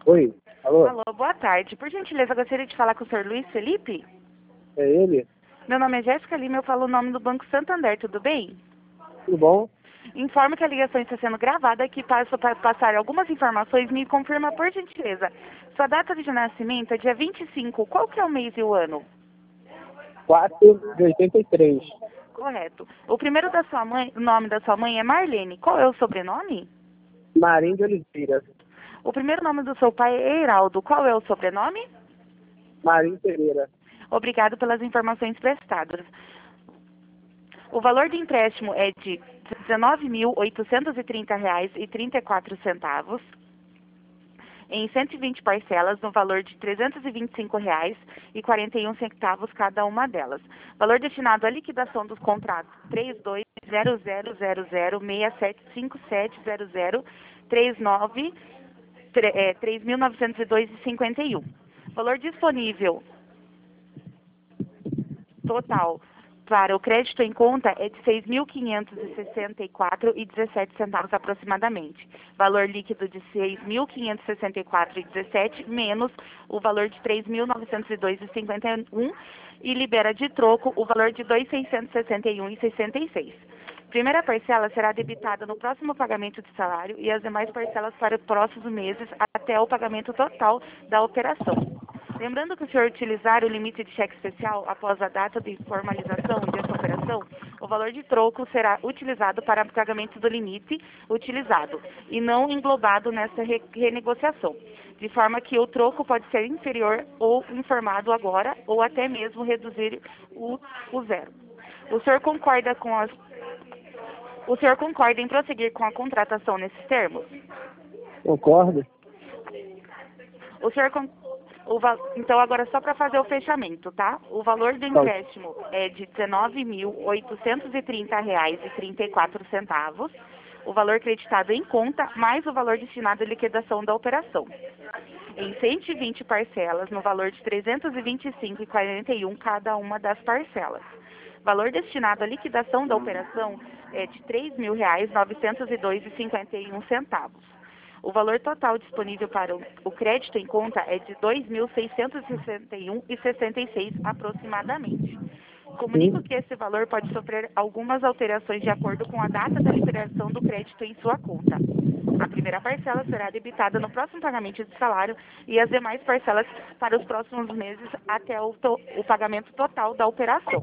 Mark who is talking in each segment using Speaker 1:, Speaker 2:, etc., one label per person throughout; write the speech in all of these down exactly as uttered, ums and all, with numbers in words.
Speaker 1: Oi, alô?
Speaker 2: Alô, boa tarde. Por gentileza, gostaria de falar com o senhor Luiz Felipe?
Speaker 1: É ele?
Speaker 2: Meu nome é Jéssica Lima, eu falo o nome do Banco Santander, tudo bem?
Speaker 1: Tudo bom?
Speaker 2: Informo que a ligação está sendo gravada aqui passo para passar algumas informações. Me confirma, por gentileza. Sua data de nascimento é dia vinte e cinco. Qual que é o mês e o ano?
Speaker 1: quatro de oitenta e três.
Speaker 2: Correto. O primeiro da sua mãe, o nome da sua mãe é Marlene. Qual é o sobrenome?
Speaker 1: Marim de Oliveira.
Speaker 2: O primeiro nome do seu pai é Heraldo. Qual é o sobrenome?
Speaker 1: Marim Pereira.
Speaker 2: Obrigado pelas informações prestadas. O valor do empréstimo é de dezenove mil oitocentos e trinta reais e trinta e quatro centavos, em cento e vinte parcelas no valor de trezentos e vinte e cinco reais e quarenta e um centavos cada uma delas. Valor destinado à liquidação dos contratos três dois zero zero zero zero seis sete cinco sete zero zero três nove três mil novecentos e dois e cinquenta e um. Valor disponível total para o crédito em conta é de seis mil quinhentos e sessenta e quatro reais e dezessete centavos aproximadamente. Valor líquido de seis mil quinhentos e sessenta e quatro reais e dezessete centavos menos o valor de três mil novecentos e dois reais e cinquenta e um e libera de troco o valor de dois mil seiscentos e sessenta e um reais e sessenta e seis centavos. Primeira parcela será debitada no próximo pagamento de salário e as demais parcelas para os próximos meses até o pagamento total da operação. Lembrando que se o senhor utilizar o limite de cheque especial após a data de formalização dessa operação, o valor de troco será utilizado para o pagamento do limite utilizado e não englobado nessa re renegociação, de forma que o troco pode ser inferior ou informado agora ou até mesmo reduzir o, o zero. O senhor concorda com as O senhor concorda em prosseguir com a contratação nesses termos?
Speaker 1: Concordo?
Speaker 2: O senhor con... o val... Então, agora só para fazer o fechamento, tá? O valor do empréstimo é de dezenove mil oitocentos e trinta reais e trinta e quatro centavos. O valor creditado em conta, mais o valor destinado à liquidação da operação. Em cento e vinte parcelas, no valor de trezentos e vinte e cinco reais e quarenta e um centavos cada uma das parcelas. Valor destinado à liquidação da operação é de três mil reais novecentos e dois reais e cinquenta e um centavos. O valor total disponível para o, o crédito em conta é de dois mil seiscentos e sessenta e um reais e sessenta e seis centavos aproximadamente. Comunico que esse valor pode sofrer algumas alterações de acordo com a data da liberação do crédito em sua conta. A primeira parcela será debitada no próximo pagamento de salário e as demais parcelas para os próximos meses até o, to, o pagamento total da operação.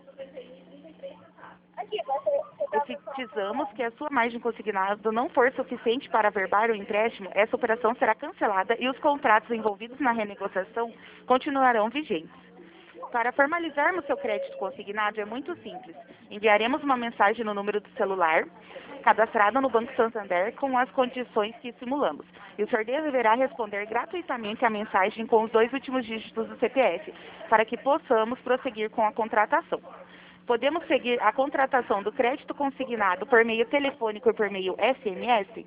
Speaker 2: Enfatizamos que a sua margem consignada não for suficiente para averbar o empréstimo, essa operação será cancelada e os contratos envolvidos na renegociação continuarão vigentes. Para formalizarmos seu crédito consignado é muito simples. Enviaremos uma mensagem no número do celular, cadastrado no Banco Santander, com as condições que simulamos. E o senhor deverá responder gratuitamente a mensagem com os dois últimos dígitos do C P F, para que possamos prosseguir com a contratação. Podemos seguir a contratação do crédito consignado por meio telefônico e por meio S M S?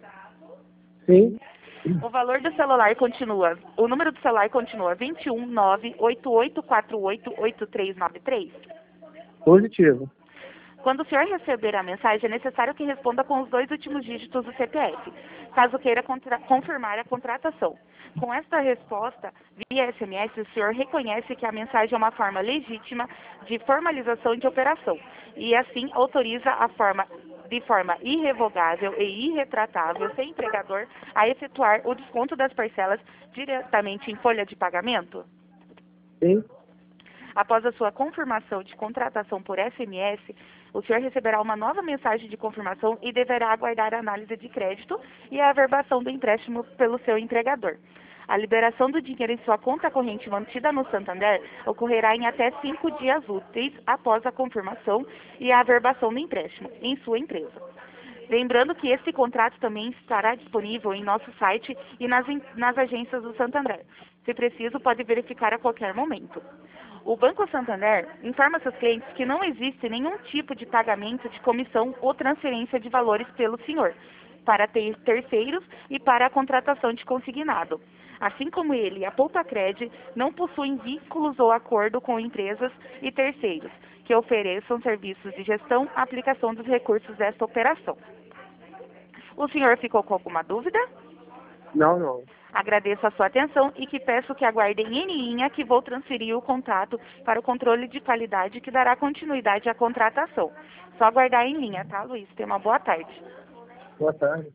Speaker 1: Sim.
Speaker 2: O valor do celular continua, o número do celular continua vinte e um, nove, oito oito quatro oito, oito três nove três?
Speaker 1: Positivo.
Speaker 2: Quando o senhor receber a mensagem, é necessário que responda com os dois últimos dígitos do C P F, caso queira confirmar a contratação. Com esta resposta, via S M S, o senhor reconhece que a mensagem é uma forma legítima de formalização de operação e, assim, autoriza a forma, de forma irrevogável e irretratável, sem empregador, a efetuar o desconto das parcelas diretamente em folha de pagamento?
Speaker 1: Sim.
Speaker 2: Após a sua confirmação de contratação por S M S, o senhor receberá uma nova mensagem de confirmação e deverá aguardar a análise de crédito e a averbação do empréstimo pelo seu empregador. A liberação do dinheiro em sua conta corrente mantida no Santander ocorrerá em até cinco dias úteis após a confirmação e a averbação do empréstimo em sua empresa. Lembrando que esse contrato também estará disponível em nosso site e nas, nas agências do Santander. Se preciso, pode verificar a qualquer momento. O Banco Santander informa seus clientes que não existe nenhum tipo de pagamento de comissão ou transferência de valores pelo senhor, para ter terceiros e para a contratação de consignado. Assim como ele e a Poupacred não possuem vínculos ou acordo com empresas e terceiros que ofereçam serviços de gestão e aplicação dos recursos desta operação. O senhor ficou com alguma dúvida?
Speaker 1: Não, não.
Speaker 2: Agradeço a sua atenção e que peço que aguardem em linha que vou transferir o contato para o controle de qualidade que dará continuidade à contratação. Só aguardar em linha, tá, Luiz? Tenha uma boa tarde.
Speaker 1: Boa tarde.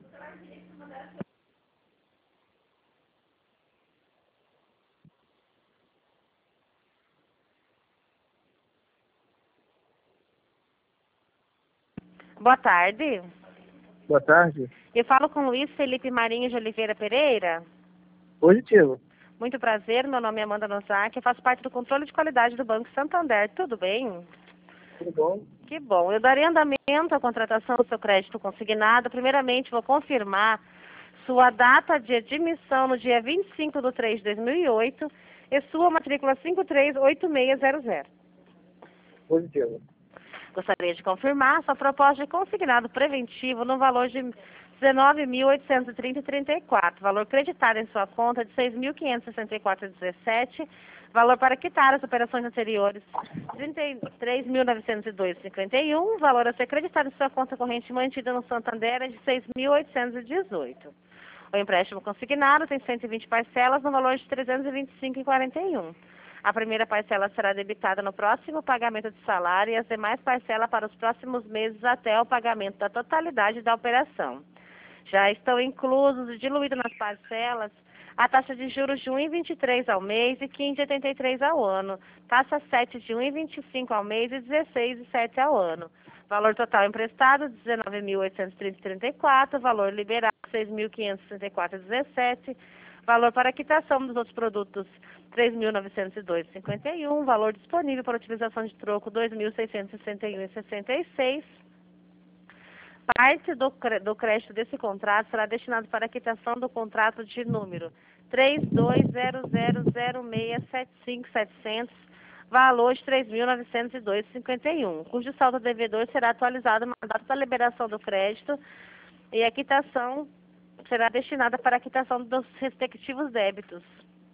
Speaker 3: Boa tarde.
Speaker 1: Boa tarde.
Speaker 3: Eu falo com Luiz Felipe Marinho de Oliveira Pereira.
Speaker 1: Positivo.
Speaker 3: Muito prazer, meu nome é Amanda Nozaki, eu faço parte do controle de qualidade do Banco Santander. Tudo bem?
Speaker 1: Tudo bom?
Speaker 3: Que bom. Eu darei andamento à contratação do seu crédito consignado. Primeiramente, vou confirmar sua data de admissão no dia vinte e cinco de três de dois mil e oito e sua matrícula cinco três oito seis zero zero.
Speaker 1: Positivo.
Speaker 3: Gostaria de confirmar sua proposta de consignado preventivo no valor de dezenove mil oitocentos e trinta reais e trinta e quatro centavos, valor creditado em sua conta de seis mil quinhentos e sessenta e quatro reais e dezessete centavos, valor para quitar as operações anteriores trinta e três mil novecentos e dois reais e cinquenta e um centavos, valor a ser creditado em sua conta corrente mantida no Santander é de seis mil oitocentos e dezoito reais. O empréstimo consignado tem cento e vinte parcelas no valor de trezentos e vinte e cinco reais e quarenta e um centavos. A primeira parcela será debitada no próximo pagamento de salário e as demais parcelas para os próximos meses até o pagamento da totalidade da operação. Já estão inclusos e diluídos nas parcelas a taxa de juros de um vírgula vinte e três ao mês e quinze vírgula oitenta e três ao ano, taxa sete de um vírgula vinte e cinco ao mês e dezesseis vírgula sete ao ano. Valor total emprestado dezenove mil oitocentos e trinta reais e trinta e quatro centavos, valor liberado seis mil quinhentos e sessenta e quatro reais e dezessete centavos, valor para quitação dos outros produtos três mil novecentos e dois reais e cinquenta e um centavos, valor disponível para utilização de troco dois mil seiscentos e sessenta e um reais e sessenta e seis centavos. Parte do, do crédito desse contrato será destinado para a quitação do contrato de número três dois zero zero zero seis sete cinco sete zero zero, valor de três mil novecentos e dois reais e cinquenta e um centavos, cujo saldo devedor será atualizado na data da liberação do crédito e a quitação será destinada para a quitação dos respectivos débitos.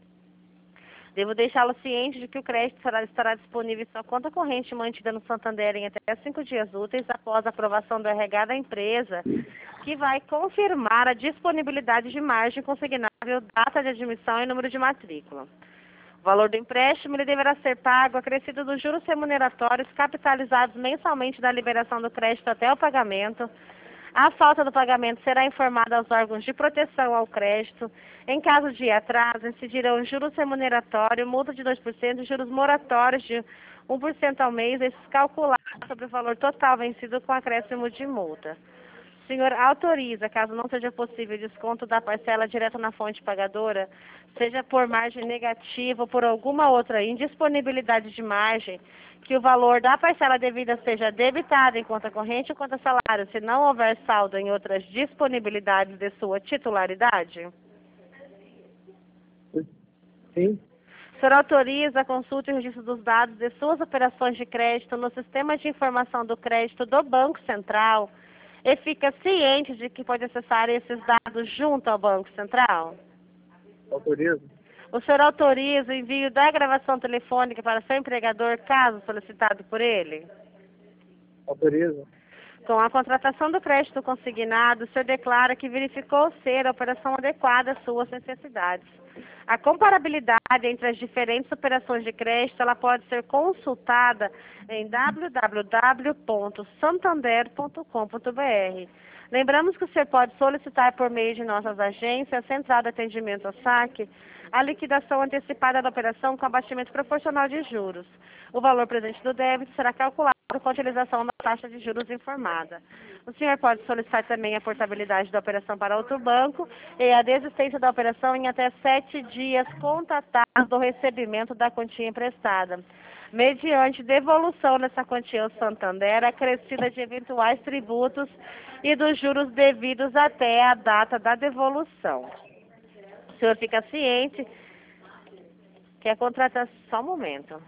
Speaker 3: Devo deixá-lo ciente de que o crédito será, estará disponível em sua conta corrente mantida no Santander em até cinco dias úteis após a aprovação do R H da empresa, que vai confirmar a disponibilidade de margem consignável, data de admissão e número de matrícula. O valor do empréstimo ele deverá ser pago acrescido dos juros remuneratórios capitalizados mensalmente da liberação do crédito até o pagamento. A falta do pagamento será informada aos órgãos de proteção ao crédito. Em caso de atraso, incidirão juros remuneratórios, multa de dois por cento e juros moratórios de um por cento ao mês, esses calculados sobre o valor total vencido com acréscimo de multa. O senhor autoriza, caso não seja possível desconto da parcela direto na fonte pagadora, seja por margem negativa ou por alguma outra indisponibilidade de margem, que o valor da parcela devida seja debitado em conta corrente ou conta salário, se não houver saldo em outras disponibilidades de sua titularidade?
Speaker 1: Sim.
Speaker 3: O senhor autoriza a consulta e o registro dos dados de suas operações de crédito no sistema de informação do crédito do Banco Central e fica ciente de que pode acessar esses dados junto ao Banco Central?
Speaker 1: Autorizo.
Speaker 3: O senhor autoriza o envio da gravação telefônica para seu empregador, caso solicitado por ele?
Speaker 1: Autorizo.
Speaker 3: Com a contratação do crédito consignado, o senhor declara que verificou ser a operação adequada às suas necessidades. A comparabilidade entre as diferentes operações de crédito ela pode ser consultada em w w w ponto santander ponto com ponto b r. Lembramos que o senhor pode solicitar por meio de nossas agências, Central de Atendimento ao Saque, a liquidação antecipada da operação com abatimento proporcional de juros. O valor presente do débito será calculado com a utilização da taxa de juros informada. O senhor pode solicitar também a portabilidade da operação para outro banco e a desistência da operação em até sete dias contatados do recebimento da quantia emprestada, mediante devolução dessa quantia ao Santander, acrescida de eventuais tributos e dos juros devidos até a data da devolução. O senhor fica ciente que a contratação... Só um momento.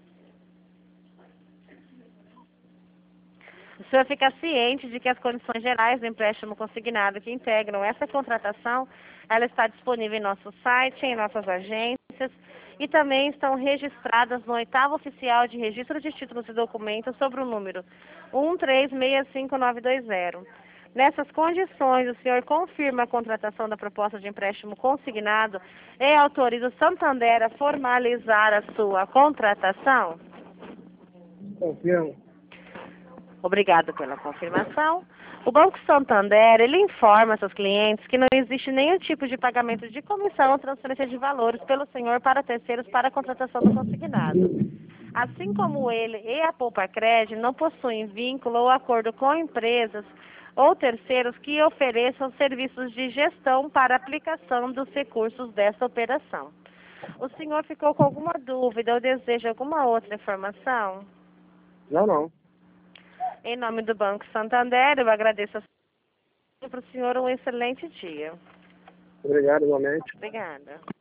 Speaker 3: O senhor fica ciente de que as condições gerais do empréstimo consignado que integram essa contratação, ela está disponível em nosso site, em nossas agências, e também estão registradas no oitavo oficial de registro de títulos e documentos sobre o número um três seis cinco nove dois zero. Nessas condições, o senhor confirma a contratação da proposta de empréstimo consignado e autoriza o Santander a formalizar a sua contratação?
Speaker 1: Confirmo.
Speaker 3: Obrigado pela confirmação. O Banco Santander, ele informa seus clientes que não existe nenhum tipo de pagamento de comissão ou transferência de valores pelo senhor para terceiros para a contratação do consignado. Assim como ele e a Poupa Cred não possuem vínculo ou acordo com empresas ou terceiros que ofereçam serviços de gestão para a aplicação dos recursos dessa operação. O senhor ficou com alguma dúvida ou deseja alguma outra informação?
Speaker 1: Não, não.
Speaker 3: Em nome do Banco Santander, eu agradeço a para o senhor um excelente dia.
Speaker 1: Obrigado, igualmente.
Speaker 3: Obrigada.